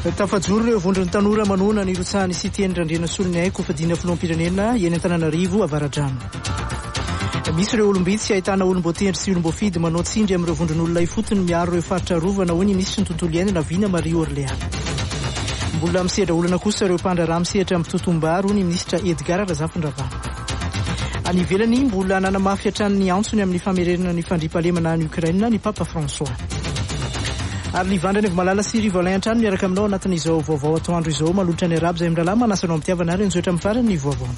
Tafajoro ireo vondrony tanora manona ny rotsahany Cité Ndrandrena Solony Aiko fadina filoham-pirenena eny Antananarivo Avaradrano. Misy ireo olombitsy ahitana olombotendry sy olombofidy manao tsindry amin'ireo vondron'olona ifotony miaro ireo faritra rovana hoy ny ministry ny tontolo iainana Vina Marie Orléans. Mbola misehatra olana kosa ireo mpandraraha misehatra amin'ny totombaro ny ministra Edgar Razafindrava. Any ivelany mbola nanamafy hatrany antsony amin'ny famerenana ny fandriampahalemana any Ukraine ny Papa François. Ary ny vandrany malala sy rivalay an-trano miaraka aminao anatin'izao vaovao atoandro izao malotra ny arabo izay amin'nylama manasanao amin'ny tiavana ary njoetra amin'ny farany ny vaovao.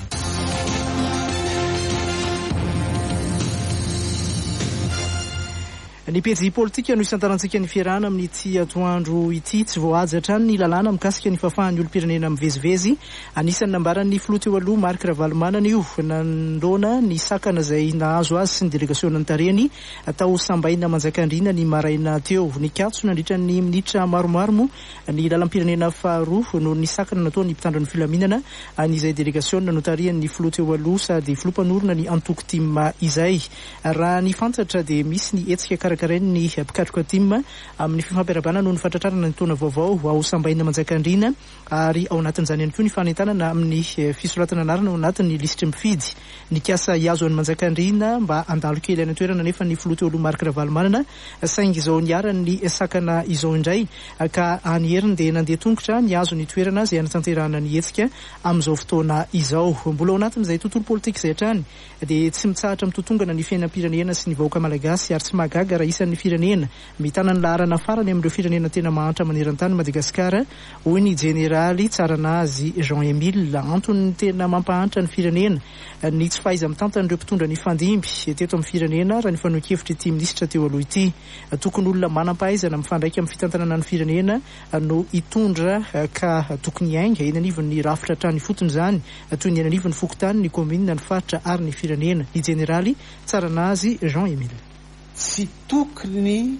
Ny pejy politika no isantarantsika ny fiarahana amin'ity atoandro ity tsy voahaja hatrany ny lalàna mikasika ny fahafahan'ny olo-pirenena mivezivezy. Anisan'ny nambaran'ny filoha teo aloha Marc Ravalomanana io nandrona ny sakana izay nahazo azy sy ny delegasiona ny tareny atao sambaina manjakandriana ny maraina teo. Ny katso nandritra ny minitra maromaro moa ny lalam-pirenena faharoa no ny sakana natao ny mpitandro ny filaminana an'izay delegasiona no tarihan'ny filoha teo aloha sady filoha-mpanorona ny antoko tim izay. Raha ny fantatra dia misy ny etsika karakarainy ny mpikatroka tim amin'ny fifampiarabana no ny fatratrarana ny taona vaovao ao sambaina manjakandriana ary ao anatin'izany ihany koa ny fanentanana amin'ny fisoratana anarana ao anatin'ny lisitra mifidy ny kasa iazo an'ny manjakandriana mba andalo kely any toerana nefa ny filoha teo aloha Marc Ravalomanana saingy izao niarany sakana izao indray ka anyheriny dia nandeha tongotra ny azo ny toerana izay anatanterahana ny etsika amin'izao fotoana izao. Mbola ao anatin'izay tontolo politika izay hatrany dia tsy mitsahatra mitotongana ny fiainam-pirenena sy ny vahoaka malagasy ary tsy mahagaga raha isan'ny firenena mitana ny laharana farany amin'ireo firenena tena mahantra maneran-tany Madagasikara hoy ny jeneraly Tsaranazy Jean-Emile antony tena mampahantra ny firenena ny tsy fahaiza mitantan'ireo mpitondra ny fandimby teto amin'ny firenena raha ny fanohan-kevitra ity minisitra teo aloha ity. Tokony olona manam-pahaizana mifandraika amin'ny fitantanana ny firenena no hitondra ka tokony hainga eny anivon'ny rafitra trany fotony izany toy ny eny anivon'ny fokotany ny komina ny faritra ary ny firenena. Ny jeneraly Tsaranazy Jean-Emile tsy tokony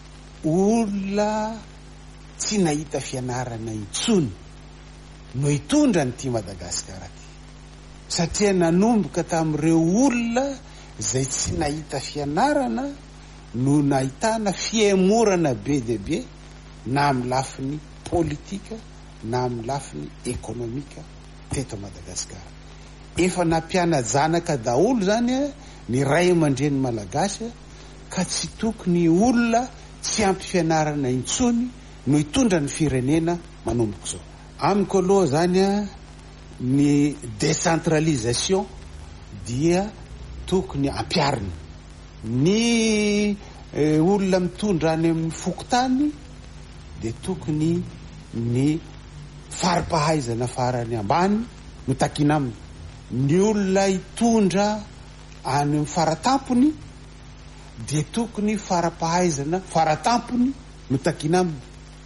olona tsy nahita fianarana intsony no hitondra nyty Madagasikara ty satria nanomboka tamin'ireo olona zay tsy nahita fianarana no nahitana fiemorana be de be na amin'ny lafiny politika na amin'ny lafiny ekonomika teto Madagasikara. Efa nampiana janaka daholo zany ny ray aman-dreny malagasy ka tsy tokony olona tsy ampy fianarana intsony no hitondra ny firenena manomboka zao. Amiko aloha zany ny décentralisation dia tokony ampiarina ny olona mitondra any amin'ny fokotany dia tokony ny faripahaizana farany ambany no takina aminy. Ny olona hitondra any amin'ny faratampony dia tokony farapahaizana faratampony no takina aminy.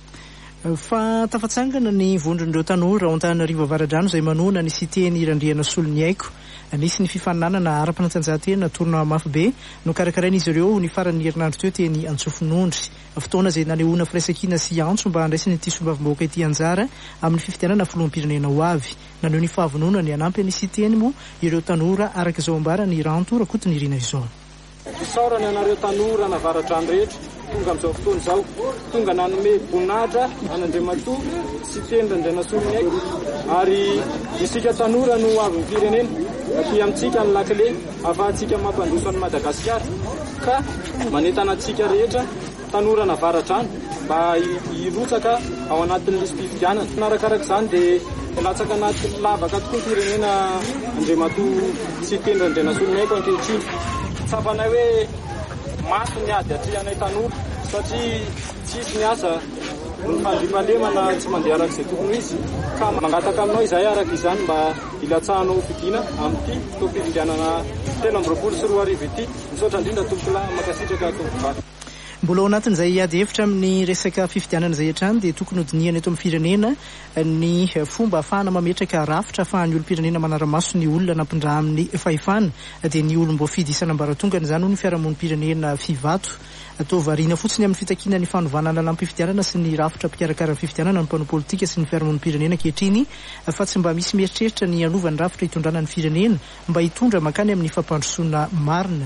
Fa tafatsangana ny vondron'ireo tanora ao Antananarivo Avaradrano izay manona ny Cité Ndrandrena Solony Aiko. Nisy ny fifaninanana ara-panatanjahantena torona mafy be no karakarain'izy ireo ny faran'ny herinandro teo teny Antsofinondry. Fotoana izay nanehoana firaisankina sy antso mba handraisany ity sombavim-bahoaka ity anjara amin'ny fifidianana filoham-pirenena ho avy. Naneho ny fahavonona ny anampy ny Cité moa ireo tanora araka izao ambara ny Ranto Rakoto ny rina izao. Isaorany anareo tanora Navaradrano rehetra tonga amin'izao fotoana izao tonga nanome boninahitra an'Andriamatoa Cité Ndrandrena Solony Aiko ary isika tanora no avy ny firenena aty amintsika ny lakile ahafahantsika mampandroso an'i Madagasikara ka manentana antsika rehetra tanora Navaradrano mba hirotsaka ao anatin'ny lisam-pifidianana. Narakaraka izany dia latsaka anaty lavaka tokoa firenena Andriamatoa Cité Ndrandrena Solony Aiko ankehitriny. Tsapanay hoe maso ny ady atrehanay tanora satria tsisy ny asa ny fandriampahalemana tsy mandeha araka izay tokony izy ka mangataka aminao izay araka izany mba ilatsahanao fidiana amin'ity fotoam-pifidianana 2024 ity. Misaotra indrindra tompolahy makasitraka tompobary. Mbola ao anatin'izay ady hevitra amin'ny resaka fifidianana izay hatrany dia tokony hodiniana eto amin'ny firenena ny fomba ahafahana mametraka rafitra ahafahan'ny olo-pirenena manara-maso ny olona nampindra amin'ny fahefana dia ny olom-boafidy isan'ambaratongany izany ho ny fiarahamonim-pirenena fivato. Atao variana fotsiny amin'ny fitakiana ny fanovana lalam-pifidianana sy ny rafitra mpikarakara fifidianana ny mpanao politika sy ny fiarahamonim-pirenena ankehitriny fa tsy mba misy mieritreritra ny anova ny rafitra hitondrana ny firenena mba hitondra makany amin'ny fampandrosoana marina.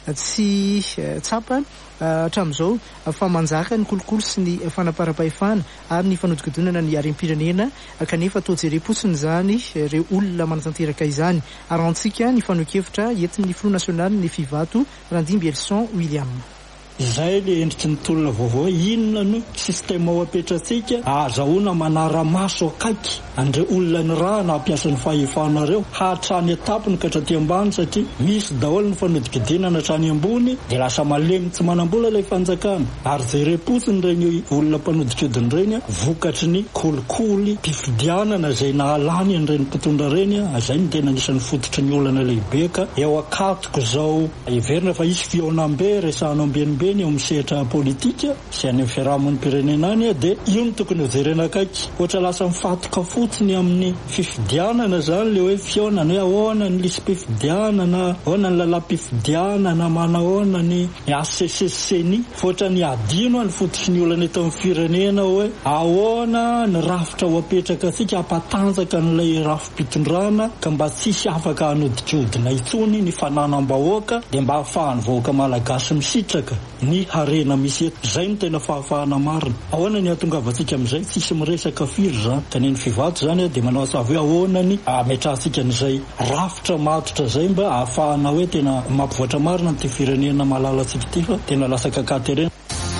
tsy tsapa hatramin'izao fa manjaka ny kolokolo sy ny fanaparam-pahefana ary ny fanodikodinana ny harem-pirenena kanefa atao jerim-potsiny zany ireo olona manatanteraka izany. Arantsika ny fanohikevitra entin'ny Front National ny Fivato Randimby Elson William. Izay le endriky ny tolona vaovao inona no sistema ao apetratsika azahoana manara-maso akaiky andre olona ny raha na ampiasa ny fahefanareo hatrany etapony ka hatraty ambany satria misy daholo ny fanodikodinana hatrany ambony dia lasa malemy tsy manam-bola ilay fanjakana ary jerim-potsiny reny olona mpanodikodiny reny vokatry ny kolikoly mpifidianana izay nahalany an'ireny mpitondra reny izay ny tena anisan'ny fototry ny olana lehibe ka eo akatoko izao everina fa isy fionambe resahana ambenimbe eo misehatra politika sy any fiarahamon'ny pirenena any dia io no tokony ho jerena akaiky ohatra lasa mifatoka fotsiny amin'ny fifidianana zany le hoe fionana hoe ahoana ny lisym-pifidianana ahoana ny lalam-pifidianana manahoana ny ACCCNI foatra ny adino ny fototry ny olana eto amin'ny firenena hoe ahoana ny rafitra ho apetraka atsika hampatanjaka n'ilay rafi-pitondrana ka mba tsisy afaka hanodikodina itsony ny fananam-bahoaka dia mba hahafahan'ny vahoaka malagasy misitraka ny harena misy eto izay no tena fahafahana marina. Ahoana ny ahatongavantsika amin'izay tsisy miresaka firy zany ka ny Fivato zany dia manao asavy hoe ahoana ny ametrahantsika n'izay rafitra matotra zay mba ahafahana hoe tena mampivoatra marina ny ty firenena malalatsika ty fa tena lasa kakaterena.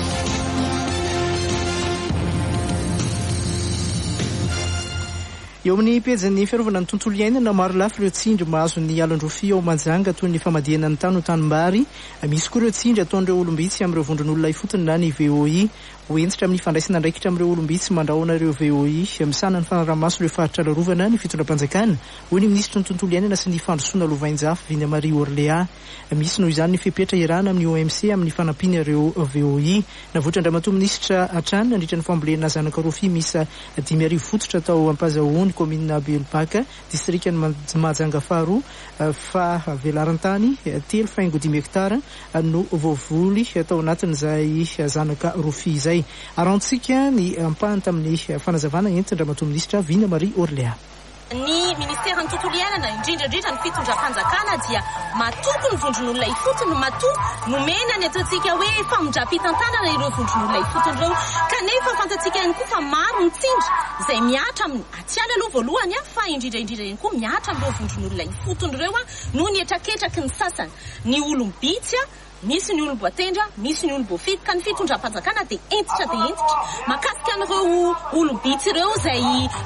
Eo amin'ny pejany fiarovana ny tontolo iainana maro lafy ireo tsindry mahazo ny alon-drofia ao Manjanga toy ny famadihana ny tany ho tanimbary. Misy koa ireo tsindry ataon'ireo olombitsy amin'ireo vondron'olona ifotony na ny VOI hoentsitra amin'ny fandraisana andraikitra amin'ireo olombitsy mandrahona ireo VOI misana ny fanaramaso ireo faritra larovana ny fitondram-panjakana hoy ny ministra ny tontolo iainana sy ny fandrosoana Lovainjafy Vina Marie Orléa. Misy noho izany ny fepetra irana amin'ny OMC amin'ny fanampiana ireo VOI. Navoatra Andriamatoa ministra Atrany nandritra ny fambolena zanaka rofia misa 5,000 fototra tao Ampazahony komina Belbaka distrikany Mahajanga faharoa fa velarantany 3,5 hektara no voavoly tao anatin'izay zanaka rofia izay. Arantsika ny ampahany tamin'ny fanazavana entin Andriamatoa ministra Vina Marie Orléa. Ny ministera ny tontolo iainana indrindra ny fitondram-panjakana dia matoto ny vondron'olona ifotony matoto nomena ny ataontsika hoe famondram-pitantanana ireo vondron'olona ifotony ireo kanefa fantatsika ihany koa fa maro ny tsindry izay miatra atiala aloha voalohany fa indrindra ihany koa miatra amin'ireo vondron'olona ifotony ireo noho ny etraketraky ny sasany ny olombitsy misy ny olom-boatendra, misy ny olom-boafity ka ny fitondram-panjakana dia entitra makasika an'ireo olombitsy ireo izay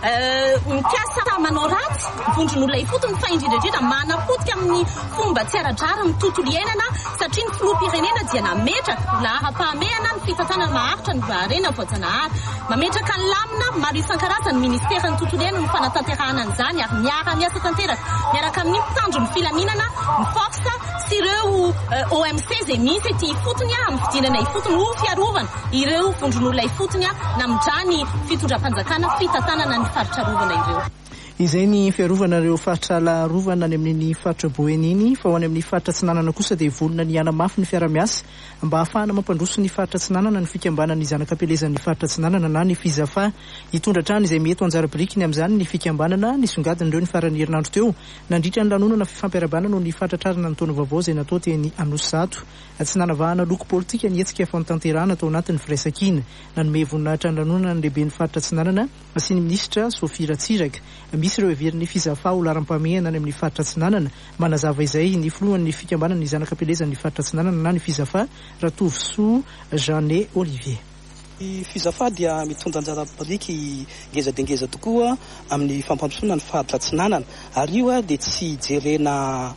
mipiasa manao ratsy vondron'olona ifotony fa indrindra manapotika amin'ny fomba tsy ara-drara ny tontolo iainana satria ny filoham-pirenena dia nametraka lahara-pahamehana ny fitantanana maharitra ny harena voajanahary mametraka ny lamina maro isan-karazany ministera ny tontolo iainana ny fanatanterahana an'izany ary miara-miasa tanteraka miaraka amin'ny mpitandro ny filaminana ny forsa sy ireo OMC izay misy ety ifotony amin'ny fidinana ifotony ho fiarovana ireo vondron'olona ifotony namindra ny fitondram-panjakana fitantanana ny faritra rovana ireo. Izay ny fiarovana ireo faritra larovana any amin'ny faritra Boeniny fa ho any amin'ny faritra Tsinanana kosa dia volona ny anamafy ny fiara-miasa mba ahafahana mampandroso ny faritra Tsinanana ny fikambanana ny zanakapelezan'ny faritra Tsinanana na ny fizafa hitondra trano izay mety anjara birikiny amin'izany ny fikambanana nisongadin'ireo ny farany herinandro teo nandritra ny lanonana fifampiarabana noho ny fantratrarana ny taona vaovao izay natao teny Anosisato tsy nanavahana loko politika ny hetsika fanotanterahana tao anatin'ny firaisan-kina nanome voninahitra ny lanonana ny lehibe ny faritra Tsinanana sy ny ministra Sofia Ratsiraka. Misy ireo heveriny fizafa ho laram-pamehana any amin'ny faritra Tsinanana manazava izay ny filohan'ny fikambanana ny zanakapelezan'ny faritra Tsinanana na ny fizafa Ratovosoa Jeanne Olivier. Fizafa dia mitondra anjara biriky ngeza dia ngeza tokoa amin'ny fampandrosoana ny faritra Tsinanana ary io dia tsy jerena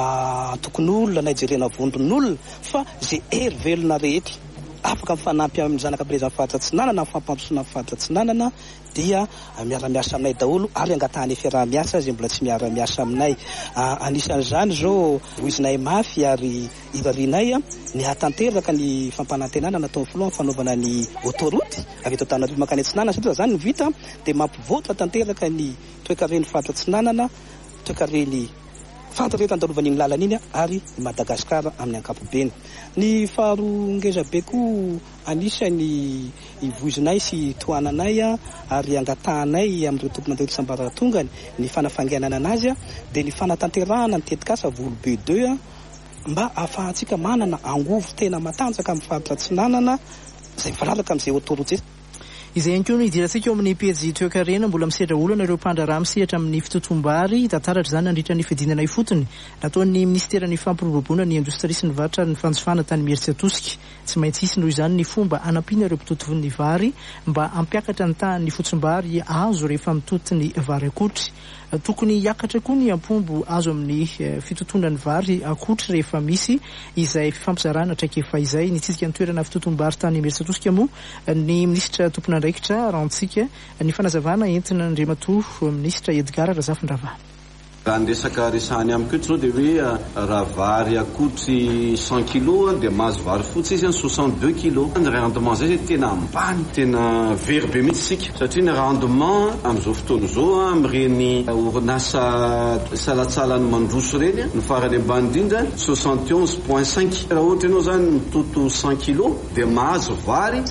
tokon'olona na jerena vondron'olona fa zay hery velona rehetra afaka mifanampy amin'ny zanakapelezan'ny faritra Tsinanana amin'ny fampandrosoana ny faritra Tsinanana dia miara-miasa aminay daholo ary angatahany fiara-miasa izay mbola tsy miara-miasa aminay. Anisan'izany zao voizinay mafy ary irarianay ny hatanteraka ny fampanantenana natao filoha fanaovana ny autoroute avy eto Antananarivo mankany Tsinanana satria zany ny vita dia mampivoatra tanteraka ny toe-kareny faritra Tsinanana toe-kareny fantatra eto andalovan'iny lalana iny ary Madagasikara amin'ny ankapobeny. Ny faharoa ngeza be koa anisany ivoizinay sy toananay ary angatahanay amin'ireo tompon'ireo sambaratongany ny fanafanganana anazy dia ny fanatanterahana ny tetikasa volo B2 mba ahafahantsika manana angovo tena matanjaka amin'ny faritra Atsinanana izay mifalalaka amin'izay autoroute izay ihany koa no idirantsika eo amin'ny pejy toekarena mbola misehatra olana ireo mpandraraha misehatra amin'ny fitotom-bary tantaratra izany nandritra ny fidinana ifotony nataon'ny ministeran'ny fampiroboroboana ny indostria sy ny vatra ny fanjofana tany Mieritsa Tosika tsy maintsy hisy noho izany ny fomba anampiana ireo mpitotovy ny vary mba ampiakatra ny tahan'ny fotsim-bary azo rehefa mitoto ny vary akotry tokony hiakatra koa ny ampombo azo amin'ny fitotona ny vary akotry rehefa misy izay fifampizarana traikefa izay nitsitsika ny toerana fitotom-bary tany Mieritsa Tosika moa ny ministra tompon'andraikitra rantsika ny fanazavana entina Andriamatoa ministra Edgar Razafindrava. Raha ny resaka resahany amiko eto zao dia hoe raha vary akotry 100 kg dia mahazo vary fotsy izy 62 kg. Ny rendement zay tena ambany, tena very be mihitsy isika satria ny rendement amin'izao fotoana izao amin'ireny orinasa salatsalany mandroso reny ny farany ambany indrindra 71.5. Raha ohatra ianao zany mitoto 100 kg dia mahazo vary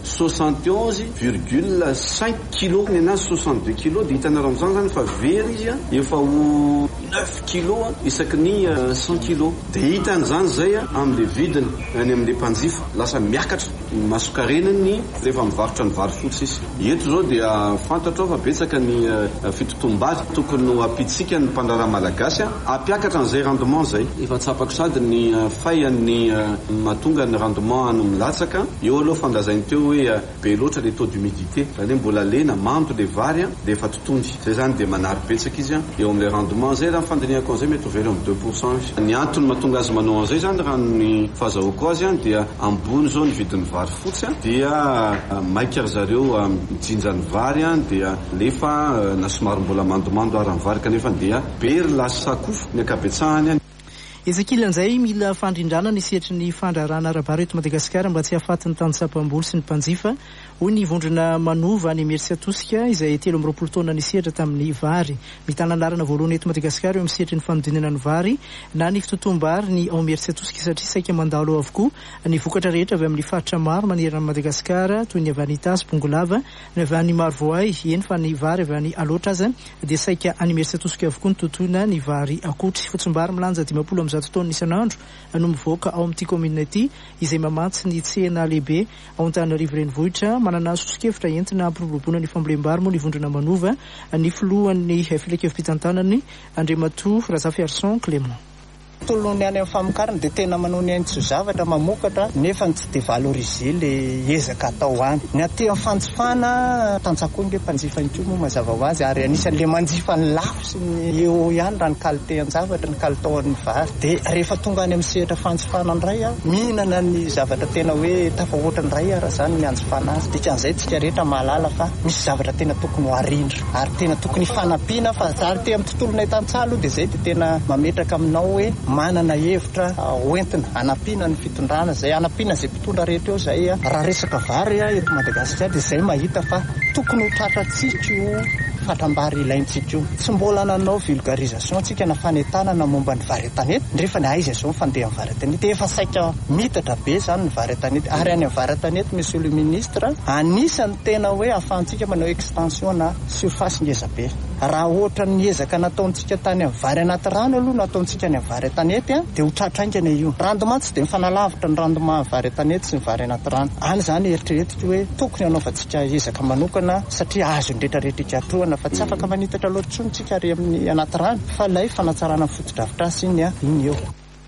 71,5 kg ny anazy 62 kg dia hitanareo amin'izany zany fa very izy efa ho 9 kg isaky ny 100 kg dia hitan'izany zay amin'le vidiny any amin'le mpanjifa lasa miakatra masokarenany rehefa mivarotra ny vary fotsy izy. Eto zao dia fantatra fa betsaka ny fitotom-bary tokony ho apitsika ny mpandraraha malagasy ampiakatra an'izay rendement zay efa tsapako sady ny faian'ny mahatonga ny rendement ano milatsaka eo aloha fandazainy teo hoe be loatra le taux d'humidité zany mbola lena mando le vary dia efa totondy zay zany dia manary betsaka izy eo amin'le rendement zay raha fandinihako an'izay mety ovely amin'ny 2%. Ny antony mahatonga azy manao an'izay zany raha ny fahazahoako azy dia ambony zao ny vidin'ny vary fotsy dia maika ry zareo mijinja ny vary dia lefa na somary mbola mandomando ary ny vary kanefa dia be ry lasa sakofo ny akabetsahany. Ezakilan'izay mila fandrindrana ny sehatry ny fandrarana arabary eto Madagasikara mba tsy hahafaty ny tany sapam-boly sy ny mpanjifa. Hoy ny vondrona Manova ny Mieritsa Tosika izay 13 taona ny sehatra tamin'ny vary. Mitana anarana voalohany eto Madagasikara eo amin'ny sehatry ny fanodinana ny vary na ny fitotom-bary ny ao Mieritsa Tosika satria saika mandalo avokoa ny vokatra rehetra avy amin'ny faritra maro manerana Madagasikara toy ny avy any Tasy, Bongolava, ny avy any Marovoay, eny fa ny vary avy any Alotra aza dia saika any Mieritsa Tosika avokoa ny totoina ny vary akotry. Fotsim-bary milanja 50 taona isan'andro no mivoaka ao amin'ity commune ity izay mamatsy ny tsena lehibe ao Antananarivo renivohitra. Manana sosokevitra entina ampiroboroboana ny fambolem-bary moa ny vondrona Manova ny filohan'ny filekevi-pitantanany Andriamatoa Razafy Arson Clément. Tolony any amin'ny famokarana dia tena manao ny ainy zavatra mamokatra nefa tsy dia valoriser le ezaka atao any. Ny aty amin'ny fanjifana tanjakoa ny mpanjifa ny koa mazava ho azy ary anisan'le manjifa ny lafo sy ny eo ihany raha ny qualité ny zavatra ny kalitaon'ny vary. Dia rehefa tonga any amin'ny sehatra fanjifana ndray mihinana ny zavatra tena hoe tafahoatra ndray raha zany ny anjifana azy. Dikan'izay tsika rehetra mahalala fa misy zavatra tena tokony ho arindra ary tena tokony fanampiana fa ary te amin'ny tontolona hitantsalo dia zay dia tena mametraka aminao hoe manana hevitra hoentina anampiana ny fitondrana zay anampiana zay mpitondra rehetra eo zay raha resaka vary eto Madagasikara dia zay mahita fa tokony ho tratratsika fatambary ilaintsika io. Tsy mbola nanao vulgarisation tsika na fanentanana momba ny vary tanety rehefa ny aiza zao fandeha amin'ny vary tanety efa saika mitatra be zany ny vary tanety ary any amin'ny vary tanety monsieur le ministre anisany tena hoe ahafahantsika manao extension na surface ngeza be. Raha ohatra ny ezaka nataontsika tany amin'ny vary anaty rano aloha nataontsika any amin'ny vary tanety dia ho tratraingana io. Rendement tsy dia mifanalavitra ny rendement vary tanety sy ny vary anaty rano. Any zany eritreretiko hoe tokony anaovantsika ezaka manokana satria azo ndretra rehetra atroana fa tsy afaka manitatra loatra tsony tsika ary amin'ny anaty rano fa ilay fanatsarana foto-drafitrasa iny eo.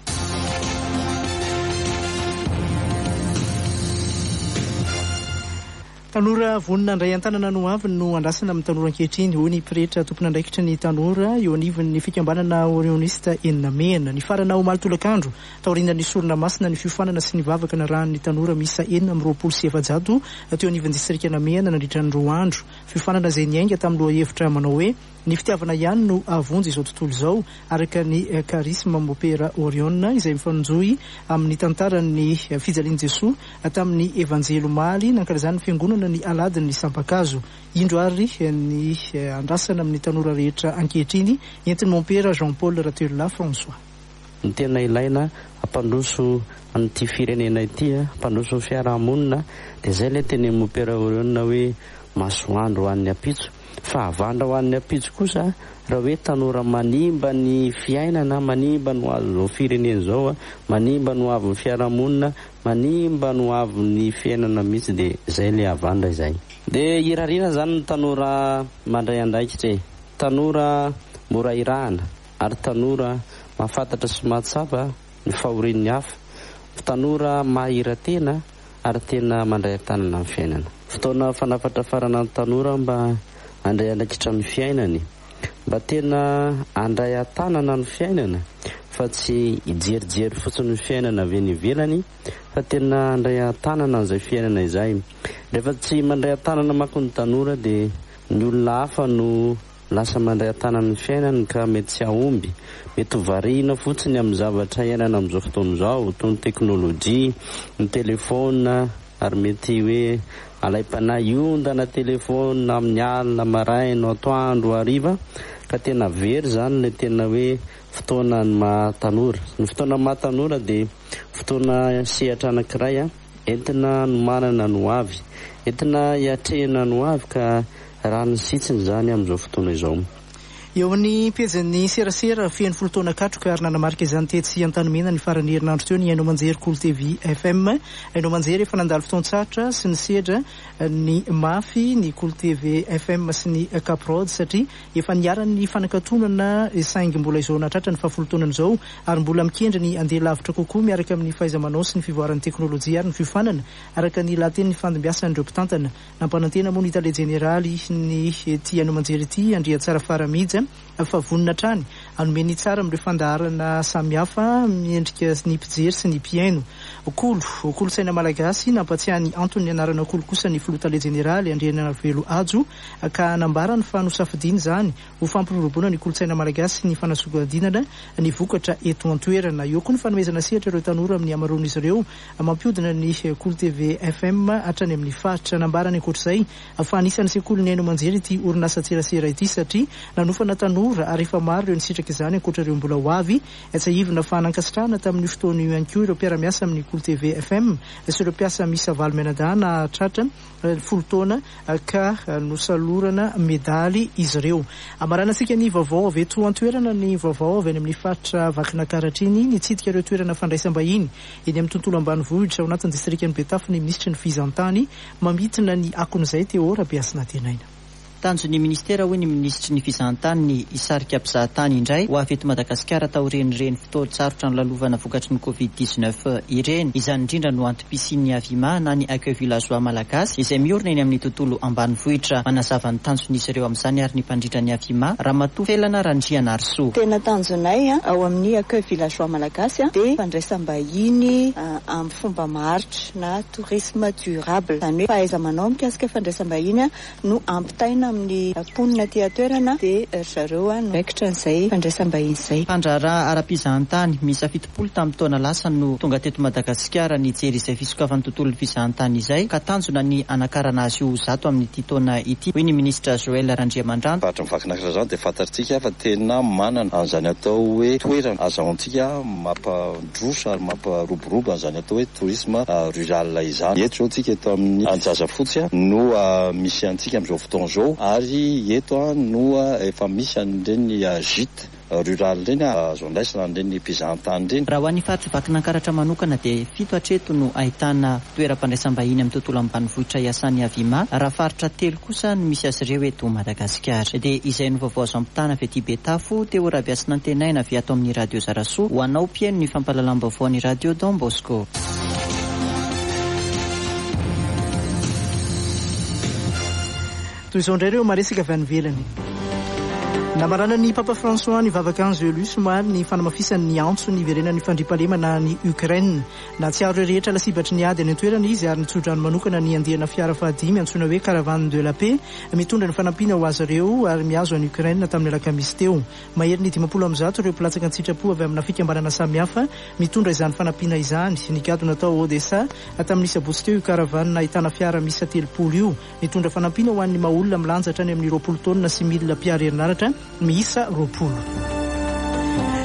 Tanora vonina andray an-tanana no avy no andrasana amin'ny tanora ankehitriny. Hoy ny mpirehetra tompon'andraikitra ny tanora eo anivon'ny fikambanana orionista enina mena. Ny farana ho malitolakandro taoriana ny sorona masina ny fiofanana sy ny vavaka na rahan'ny tanora misa 420 teo anivon'ny distrika Namena nandritra ny 2 andro. Fiofanana izay niainga tamin'ny lohahevitra manao hoe ny fitiavana ihany no avonjy izao tontolo izao araka ny karisma mopera Orion izay mifanonjoy amin'ny tantaran'ny fijalian'i Jesoa tamin'ny evanjelo maly nankarazany fiangonana ny aladin'ny sampakazo. Indro ary ny andrasana amin'ny tanora rehetra ankehitriny entin'ny mopera Jean-Paul Ratella François. Ny tena ilaina hampandroso an'ity firenena ity hampandroso fiarahamonina dia zay le teny mopera Orion hoe masoandro ho an'ny apitso fa avandra ho an'ny apitso kosa raha hoe tanora manimba ny fiainana, manimba no azo zao firenena zao a, manimba no avy ny fiarahamonina, manimba no avy ny fiainana mihitsy, de zay le avandra izay. De irariana zany ny tanora mandray andraikitra, tanora mora irahana ary tanora mahafantatra sy mahatsapa ny fahorin'ny hafa, tanora mahira tena ary tena mandray tanana amin'ny fiainana. Fotoana fanafatra farana ny tanora mba andray andraikitra amin'ny fiainany, mba tena andray tanana ny fiainana, fa tsy ijerijery fotsiny ny fiainana avy any ivelany, fa tena andray tanana an'izay fiainana izay. Rehefa tsy mandray tanana manko ny tanora, de ny olona hafa no lasa mandray tanana ny fiainany ka mety tsy ahomby, mety variana fotsiny amin'ny zavatra iainana amin'izao fotoana izao, toy ny teknôlôjia, ny telefona, ary mety hoe alaim-panahy iondana telefona amin'ny alina maraina, atoandro, hariva, ka tena very zany le tena hoe fotoana ny mahatanora. Ny fotoana mahatanora de fotoana sehatra anankiray entina no manana no avy, entina hiatrehana no avy, ka raha ny sitsiny zany amin'izao fotoana izao. Eo amin'ny pejany serasera feno folo taona katroka ary nanamarika izany tetsy an-tanimena ny farany herinandro teo ny hainao manjery Cool TV FM, hainao manjery efa nandalo fotoan-tsatra sy ny sedra ny mafy ny Cool TV FM sy ny Caprod, satria efa niarany fanakatonana saingy mbola izao natratra ny fahafolo taonany izao, ary mbola mikendra ny andeha lavitra kokoa miaraka amin'ny fahaiza-manao sy ny fivoaran'ny teknôlôjia ary ny fifanana araka ny lahateny ny fandimbiasan'ireo mpitantana. Nampanantena moa ny Italia Generaly ny ty hainao manjery ty andria tsara faramija fa vonina trany anomeny tsara amin'ireo fandaharana samihafa miendrika ny mpijery sy ny mpiaino. Kolosaina malagasy nampatsiahy antony anarana kolo kosa ny filoha Italia Generaly Andriana Velo Ajo, ka nambarany fa nosafidiany zany ho fampirobona ny kolosaina malagasy ny fanasogadinana ny vokatra eto an-toerana. Eo koa ny fanomezana sehatra ireo tanora amin'ny amaroan'izy ireo mampiodina ny Cool TV FM hatrany amin'ny faritra. Nambarany ankoatr'izay fa anisan'ny sekoly ny hainao manjery ity orinasa tserasera ity, satria nanofana tanora ary efa maro ireo nisitraka izany ankoatra ireo mbola ho avy. Etsaivina fa nankasitrahana tamin'ny fotoana io ihany koa ireo mpiara-miasa amin'ny Cool TV FM sy ireo mpiasa misa valo menadana tratra folo taona ka nosalorana medaly izy ireo. Amaranantsika ny vaovao avy eto an-toerana, ny vaovao avy any amin'ny faritra Vakinankaratra iny nitsidika ireo toerana fandraisam-bahiny eny amin'ny tontolo ambanivohitra ao anatin'ny distrikany Betafy ny minisitry ny fizantany mamitina ny akon'izay teo Rabeasina Tenaina. Tanjon'ny ministera hoe ny ministry ny fizahantany ny isarika mpizahatany indray ho avy eto Madagasikara tao renireny fotoan-tsarotra ny lalovana vokatry ny Covid-19 ireny. Izany indrindra no antom-pisian'ny Avima na ny accueil villageois malagasy izay miorina eny amin'ny tontolo ambanivohitra. Manazava ny tanjon'izy ireo amin'izany ary ny mpandrindra ny Avima Ramatoa Felana Randriana Arso. Tena tanjonay ao amin'ny accueil villageois malagasy de fandraisam-bahiny amin'ny fomba maharitra na tourisme durable, zany hoe fahaiza-manao mikasika fandraisam-bahiny no ampitaina amin'ny ponina ty atoerana de zareo raikitra an'izay fandraisam-bahiny izay. Fandraraha ara-pizahantany misa fitopolo tamin'ny taona lasa no tonga teto Madagasikara nijery izay fisokavan'ny tontolon'ny fizahantany izay, ka tanjona ny anakarana azy io zato amin'ity taona ity. Hoy ny ministra Joël Randriamandrano. Fatra Vakinankaratra zany de fantatritsika fa tena manana an'izany atao hoe toerana azahoantsika mampandroso ary mamparoborobo an'izany atao hoe tourisme rural izany. Eto zao tsika eto amin'ny Anjazafotsy no misy antsika amin'izao fotoana izao, ary eto no efa misy an'ireny gîte rural reny azo andraisana an'ireny mpizahantany reny. Raha ho an'ny faritra Vakinankaratra manokana de 7 hatreto no ahitana toeram-pandraisam-bahiny amin'ny tontolo ambanivohitra iasan'ny Avima, raha faritra 3 kosa no misy azy ireo eto Madagasikara. De izay no vaovao azo ampitana avy ety Betafo teo Rabeasina Tenaina avy ato amin'ny radio Zarasoa ho anao mpiaino ny fampahalalam-baovao ny radio Don Bosco. Toy izao indray ireo maresaka avy any ivelany. Namarana ny Papa François ny vavaka Angelus somary ny fanamafisany ny antso ny iverenany fandriampahalemana ny Ukraine. Na tsy aro rehetra lasibatry ny ady any an-toerana izy ary nitsodrano manokana ny andehana fiara fahadimy antsoina hoe Caravane de la Paix mitondra ny fanampiana ho azy ireo ary miazo any Ukraine tamin'ny alakamisy teo. Mahery ny 50 ireo mpilatsaka ny sitrapo avy amina fikambanana samihafa mitondra izany fanampiana izany. Ny gado natao Odessa tamin'ny sabotsy teo io Caravane ahitana fiara misy 30 io mitondra fanampiana ho an'ny maolona milanjatra any amin'ny 20 taonina sy 1000 mpiara herinaratra miisa 20.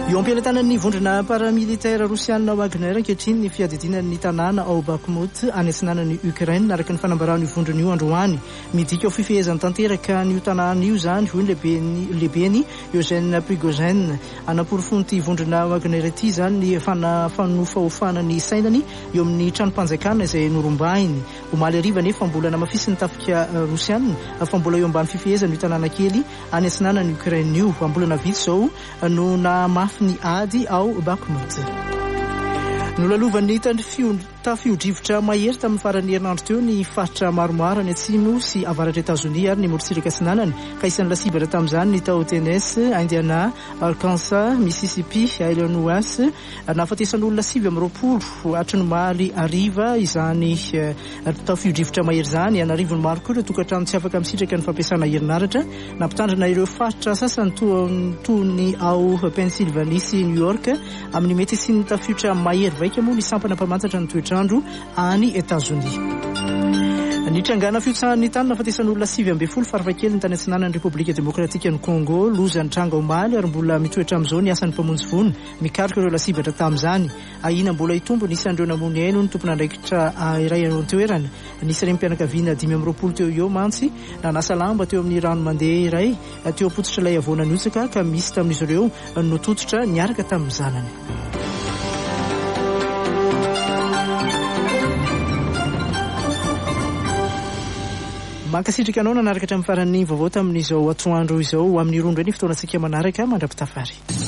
eo ampilatanan'ny vondrona paramilitaire rosiana Wagner ankehitriny ny fiadidinan'ny tanàna ao Bakhmut any atsinanan'ny Ukraine araka ny fanambaran'io vondrona io androany midika ao fifehezany tanteraka n'io tanàna io zany hoy lehibeny Eugène Prigozhin anaporofony ty vondrona Wagner ity zany ny fanofaofana ny sainany eo amin'ny tranompanjakana izay norombahiny omaly ariva nefa mbola namafisy ny tafika rosiana fa mbola eo ambany fifehezany io tanàna kely any atsinanan'ny Ukraine io ambolana vitsy zao no namafy ny ady ao Bakhmut. Nolalovan'ny tafiodrivotra mahery tamin'ny farany herinandro teo ny faritra maromaro any atsimo sy avaratra Etazonia ary ny morotsiraka sinanany ka isan'ny lasibatra tamin'izany ny tao Tennessee, Indiana, Arkansas, Mississippi, Illinois nahafatesan'olona 720 hatranomaly ariva izany tafiodrivotra mahery zany anarivony maro koa ireo tokantrano tsy afaka misitraka ny fampiasana herinaratra nampitandrina ireo faritra sasany toy ny ao Pennsylvanie sy New York amin'ny mety sy ny tafiotra mahery vaika moa ny sampana mpamantsatra ny toetrandro any Etazonia. Ny trangana fiotsahan'ny tany nahafatesan'olona 720 farafahakeliny ny tany atsinanan'ny Repoblika Demokratika ny Congo loza ny tranga omaly ary mbola mitoetra amin'izao ny asan'ny mpamonjy vono mikaroka ireo lasibatra tamin'izany ahina mbola hitombo nisan'ireo namony aino ny tompona andraikitra iray antoerana nisy reny mpianakaviana 520 teo eo mantsy nanasa lamba teo amin'ny rano mandeha iray teo apototra ilay avoana niotsaka ka misy tamin'izy ireo no tototra niaraka tamin'ny zanany. Mankasitrika anao nanaraka hatramin'ny faran'ny vaovao tamin'izao atoandro izao amin'ny rondro ny fotoana antsika manaraka mandrapitafary.